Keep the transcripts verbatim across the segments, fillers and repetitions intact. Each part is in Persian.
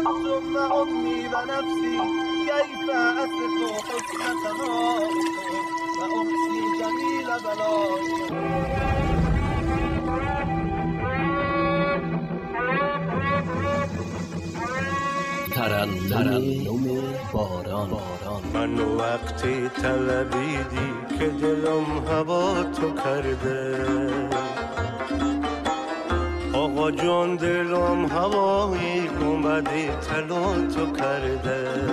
ثم أمي ونفسي كيف أصف حسن ثنائكم وأحصي جميل بلائكم. ترنم باران. من وقتی طلبیدی که دلم هوا تو کرده، آقا جان دلم هوایی گنبدی طلا تو کرده.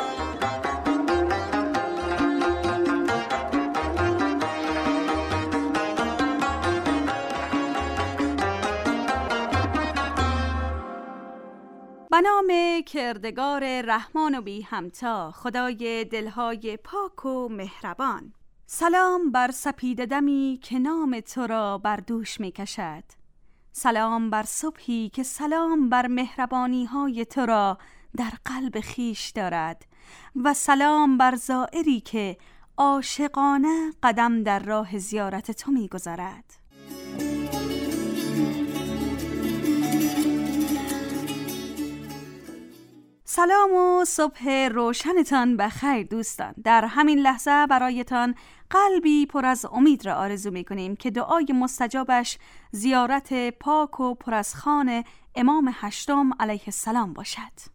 به نام کردگار رحمان و بی همتا، خدای دلهای پاک و مهربان. سلام بر سپیده دمی که نام تو را بر دوش می کشد. سلام بر صبحی که سلام بر مهربانی های تو را در قلب خیش دارد و سلام بر زائری که عاشقانه قدم در راه زیارت تو می گذارد. سلام و صبح روشنتان بخیر دوستان. در همین لحظه برایتان قلبی پر از امید را آرزو می کنیم که دعای مستجابش زیارت پاک و پر از خوان امام هشتم علیه السلام باشد.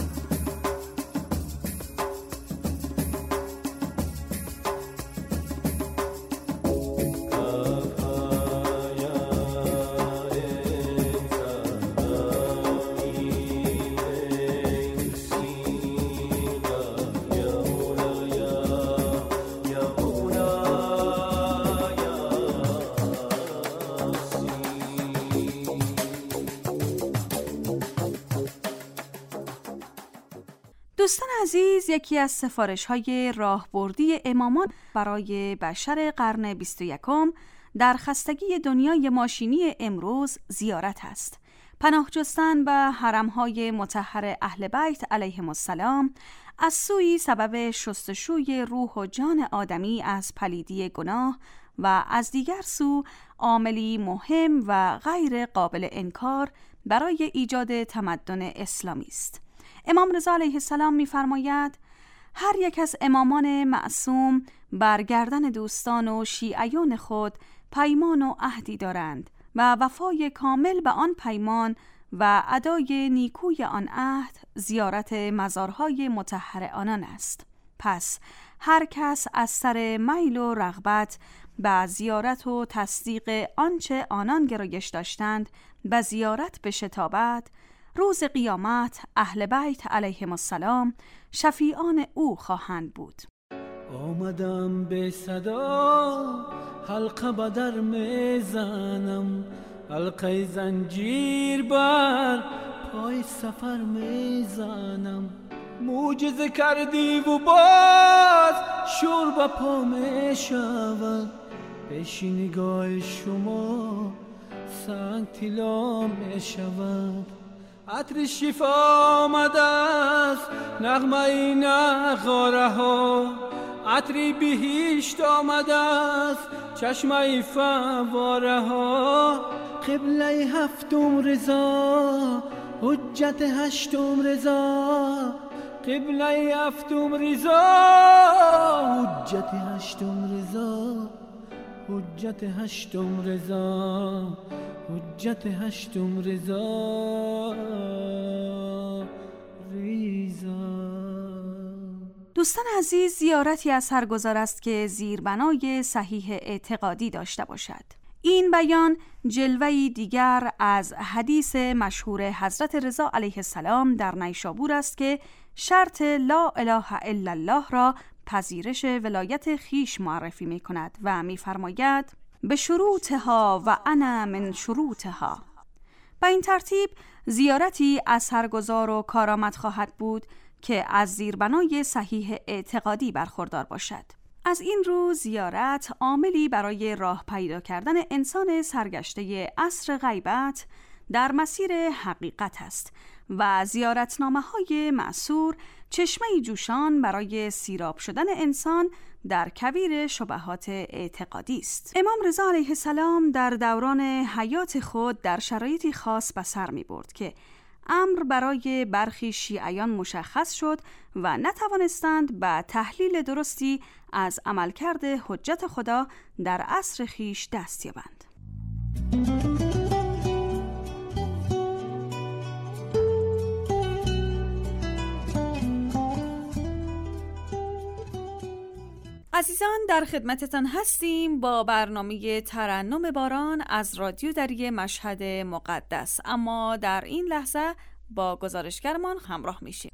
دوستان عزیز، یکی از سفارش‌های راهبردی امامان برای بشر قرن بیست و یکم در خستگی دنیای ماشینی امروز زیارت است. پناه جستن به حرم‌های مطهر اهل بیت علیهم السلام از سوی سبب شستشوی روح و جان آدمی از پلیدی گناه و از دیگر سو عاملی مهم و غیر قابل انکار برای ایجاد تمدن اسلامی است. امام رضا علیه السلام می‌فرماید هر یک از امامان معصوم بر گردن دوستان و شیعیان خود پیمان و عهدی دارند و وفای کامل به آن پیمان و ادای نیکوی آن عهد زیارت مزارهای مطهر آنان است. پس هر کس از سر میل و رغبت به زیارت و تصدیق آنچه آنان گرایش داشتند به زیارت بشتابد، روز قیامت اهل بیت علیهم السلام شفیعان او خواهند بود. آمدم به صدا حلقه بدر میزنم، حلقه زنجیر بر پای سفر میزنم. معجزه کردی و باز شور به پا میشود، پیش نگاه شما سنگ طلا میشود. عطر شفا آمده است نغمه ای نغاره ها، عطری بهشت آمده است چشمه فواره ها. قبله هفتم رضا حجت هشتم رضا، قبله هفتم رضا حجت هشتم رضا، حجت هشتم رضا، حجت هشتم رضا رضا. دوستان عزیز، زیارتی از سرگذار است که زیربنای صحیح اعتقادی داشته باشد. این بیان جلوه‌ای دیگر از حدیث مشهور حضرت رضا علیه السلام در نیشابور است که شرط لا اله الا الله را پذیرش ولایت خیش معرفی می کند و می فرماید به شروطها و انا من شروطها. به این ترتیب زیارتی اثرگذار و کارآمد خواهد بود که از زیربنای صحیح اعتقادی برخوردار باشد. از این رو زیارت عاملی برای راه پیدا کردن انسان سرگشته عصر غیبت در مسیر حقیقت است و زیارتنامه های مأثور چشمه جوشان برای سیراب شدن انسان در کویر شبهات اعتقادی است. امام رضا علیه السلام در دوران حیات خود در شرایطی خاص به سر می برد که امر برای برخی شیعیان مشخص شد و نتوانستند به تحلیل درستی از عملکرد حجت خدا در عصر خیش دست یابند. عزیزان، در خدمتتان هستیم با برنامه ترنم باران از رادیو دری مشهد مقدس، اما در این لحظه با گزارشگرمان همراه میشیم.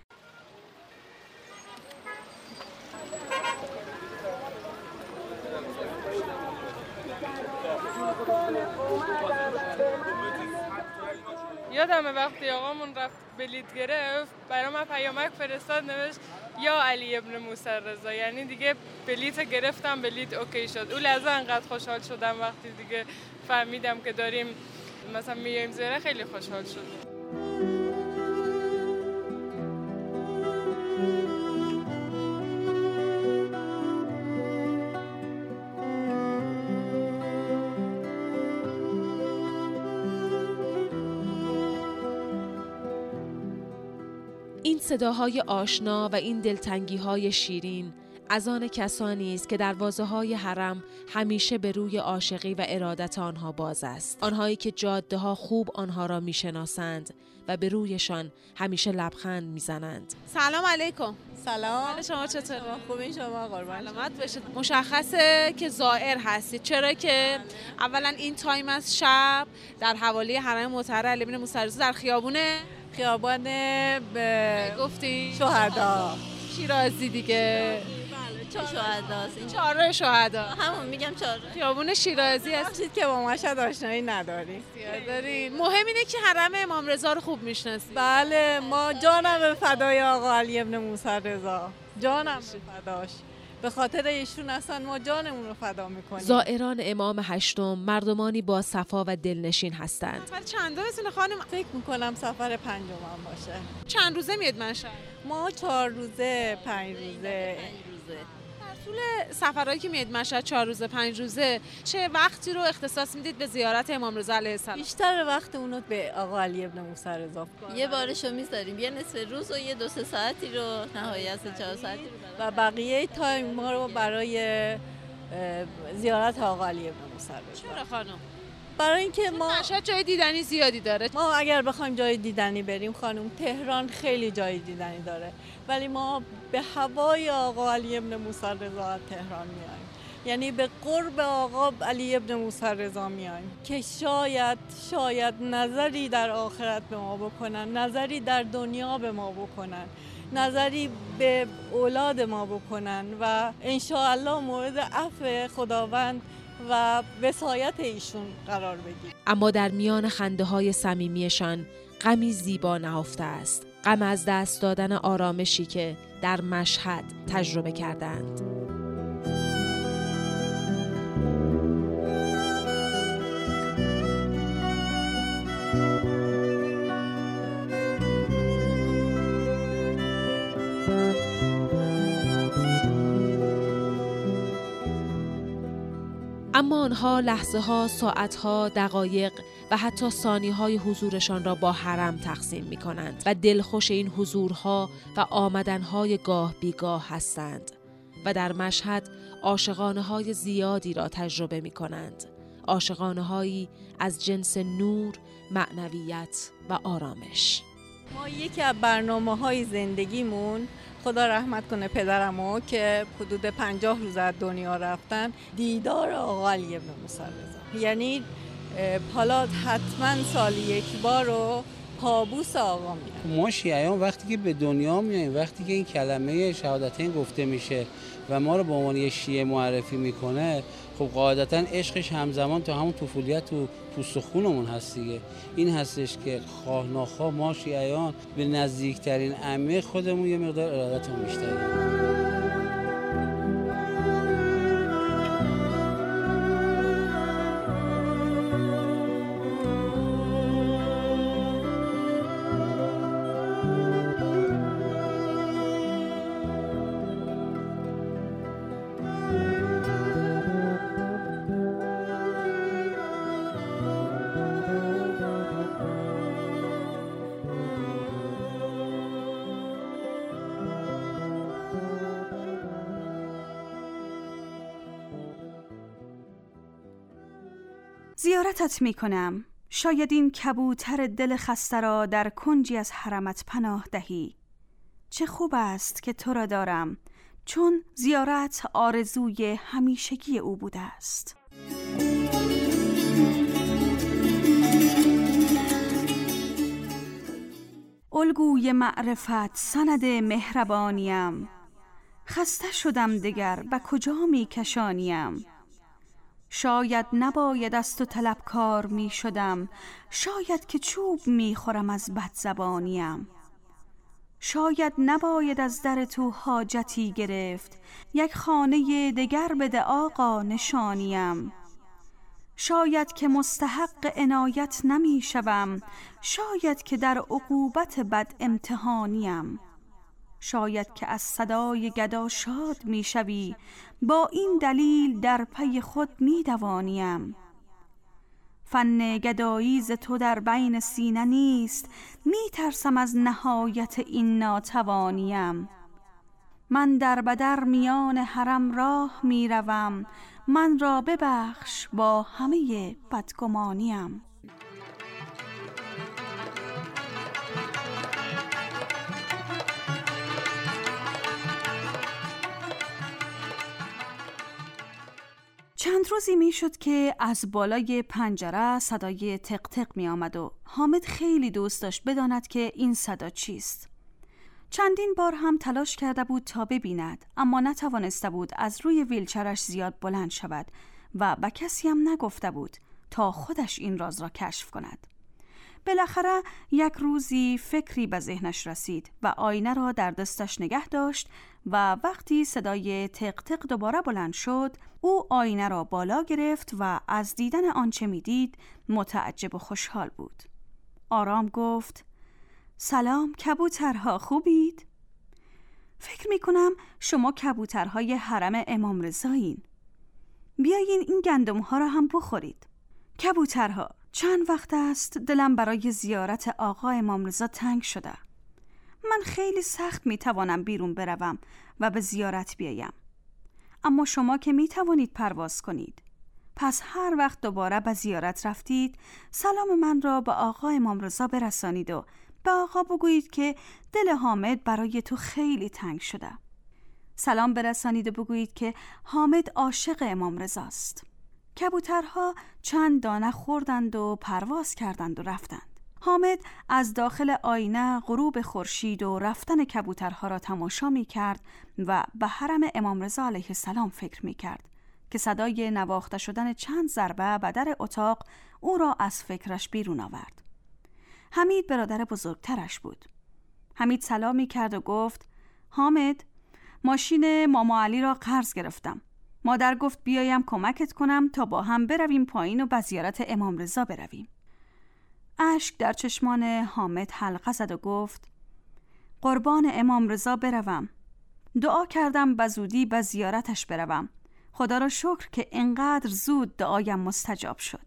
یادمه وقتی آقامون رفت بلیط گرفت برای من پیامک فرستاد، نوشت یا علی ابن موسی رضا، یعنی دیگه بلیط گرفتم، بلیط اوکی شد. اون لحظه انقدر خوشحال شدم وقتی دیگه فهمیدم که داریم مثلا میایم زیره، خیلی خوشحال شدم. این صداهای آشنا و این دلتنگی‌های شیرین از آن کسانی است که دروازه‌های حرم همیشه به روی عاشقی و ارادت آنها باز است. آنهایی که جاده‌ها خوب آنها را می‌شناسند و به رویشان همیشه لبخند می‌زنند. سلام علیکم. سلام. حال شما چطوره؟ خوبین شما؟ قربان سلامت باشید. مشخصه که زائر هستید، چرا که اولا این تایم از شب در حوالی حرم مطهر علی ابن موسی رضا در خیابون خیابان به گفتی شهدا شیرازی دیگه. چه شهداست این؟ چهارراه شهدا. همون میگم چهارراه. خیابون شیرازی هست. هستید که با مشهد آشنایی نداری. دارین. مهم اینه که حرم امام رضا رو خوب میشناسید. بله، ما جانم فدای آقا علی ابن موسی رضا، جانم فداش. به خاطر ایشون اصلا ما جانمون رو فدا میکنیم. زائران امام هشتم مردمانی با صفا و دلنشین هستند. سفر چند روزه خانم؟ فکر میکنم سفر پنجم باشه. چند روزه میاد مشهد؟ ما چهار روزه، پنج روزه. در طول سفرهایی که میاد مشهد چهار روزه، پنج روزه، چه وقتی رو اختصاص میدید به زیارت امام رضا علیه السلام؟ بیشتر وقت اونو به آقا علی ابن موسی رضا. یه بارشو میذاریم، یه نصف روز و یه دو سه ساعتی رو، نهایت چهار ساعتی رو، و بقیه تایم ما رو برای زیارت آقا علی ابن موسی رضا. چرا خانم؟ برای اینکه ما مشهد جای دیدنی زیادی داره. ما اگر بخوایم جای دیدنی بریم خانم، تهران خیلی جای دیدنی داره، ولی ما به هوای آقا علی ابن موسی رضا از تهران میایم، یعنی به قرب آقا علی ابن موسی رضا میایم که شاید شاید نظری در آخرت به ما بکنن، نظری در دنیا به ما بکنن، نظری به اولاد ما بکنن و انشاءالله مورد عفو خداوند و وصایت ایشون قرار بگیر. اما در میان خنده های صمیمیشان غمی زیبا نهفته است، غم از دست دادن آرامشی که در مشهد تجربه کردند. اما آنها لحظه ها، ساعت ها، دقایق و حتی ثانیه های حضورشان را با حرم تقسیم می کنند و دلخوش این حضورها و آمدنهای گاه بیگاه هستند و در مشهد عاشقانه های زیادی را تجربه می کنند، عاشقانه هایی از جنس نور، معنویت و آرامش. ما یکی از برنامه های زندگیمون، خدا رحمت کنه پدرمو که حدود پنجاه روز از دنیا رفتن، دیدار آقا علی ابن موسی رضا، یعنی حالا حتما سالی یک بار رو پابوس آقا میرن. ما شیعیان وقتی که به دنیا میاییم، وقتی که این کلمه شهادتین گفته میشه و ما رو به عنوان یه شیعه معرفی میکنه، خب قاعدتا عشقش همزمان تا همون طفولیت تو پوست و خونمون هست دیگه. این هستش که خواه ناخواه ما شیعیان به نزدیکترین عمه خودمون یه مقدار ارادتمون بیشتره. زیارتت می کنم، شاید این کبوتر دل خسته را در کنجی از حرمت پناه دهی. چه خوب است که تو را دارم، چون زیارت آرزوی همیشگی او بوده است. الگوی معرفت سند مهربانیم، خسته شدم دگر به کجا می کشانیم. شاید نباید از تو طلبکار می شدم، شاید که چوب می خورم از بدزبانیم. شاید نباید از در تو حاجتی گرفت، یک خانه دگر بده آقا نشانیم. شاید که مستحق عنایت نمی شوم، شاید که در عقوبت بد امتحانیم. شاید که از صدای گدا شاد می شوی، با این دلیل در پی خود می دوانیم. فن گدایی ز تو در بین سینه نیست، می ترسم از نهایت این ناتوانیم. من در بدر میان حرم راه می روم، من را ببخش با همه بدگمانیم. چند روزی می شد که از بالای پنجره صدای تق تق می آمد و حامد خیلی دوست داشت بداند که این صدا چیست. چندین بار هم تلاش کرده بود تا ببیند، اما نتوانسته بود از روی ویلچرش زیاد بلند شود و به کسی هم نگفته بود تا خودش این راز را کشف کند. بالاخره یک روزی فکری به ذهنش رسید و آینه را در دستش نگه داشت و وقتی صدای تق تق دوباره بلند شد، او آینه را بالا گرفت و از دیدن آنچه می‌دید متعجب و خوشحال بود. آرام گفت: سلام کبوترها، خوبید؟ فکر می‌کنم شما کبوترهای حرم امام رضایین. بیاین این گندم‌ها را هم بخورید. کبوترها، چند وقت است دلم برای زیارت آقا امام رضا تنگ شده. من خیلی سخت میتوانم بیرون بروم و به زیارت بیایم، اما شما که میتوانید پرواز کنید. پس هر وقت دوباره به زیارت رفتید، سلام من را به آقا امام رضا برسانید و به آقا بگویید که دل حامد برای تو خیلی تنگ شده. سلام برسانید و بگویید که حامد عاشق امام رضاست. کبوترها چند دانه خوردند و پرواز کردند و رفتند. حامد از داخل آینه غروب خورشید و رفتن کبوترها را تماشا می کرد و به حرم امام رضا علیه السلام فکر می کرد که صدای نواخته شدن چند ضربه به در اتاق او را از فکرش بیرون آورد. حمید برادر بزرگترش بود. حمید سلام می کرد و گفت: حامد، ماشین ماما علی را قرض گرفتم. مادر گفت بیایم کمکت کنم تا با هم برویم پایین و به زیارت امام رضا برویم. اشک در چشمان حامد حلقه زد و گفت: قربان امام رضا بروم. دعا کردم به زودی به زیارتش بروم. خدا را شکر که اینقدر زود دعایم مستجاب شد.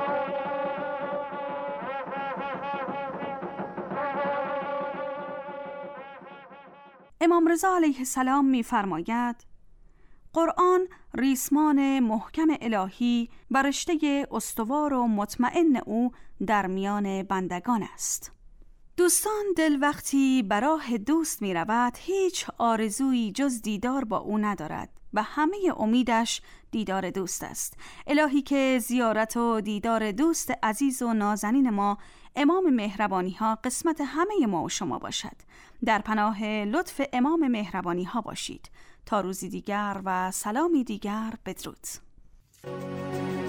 امام رضا علیه السلام می‌فرماید: قرآن ریسمان محکم الهی بر رشته استوار و مطمئن او در میان بندگان است. دوستان، دل وقتی به راه دوست می رود هیچ آرزویی جز دیدار با او ندارد و همه امیدش دیدار دوست است. الهی که زیارت و دیدار دوست عزیز و نازنین ما امام مهربانی ها قسمت همه ما و شما باشد. در پناه لطف امام مهربانی ها باشید. تا روزی دیگر و سلامی دیگر، بدرود.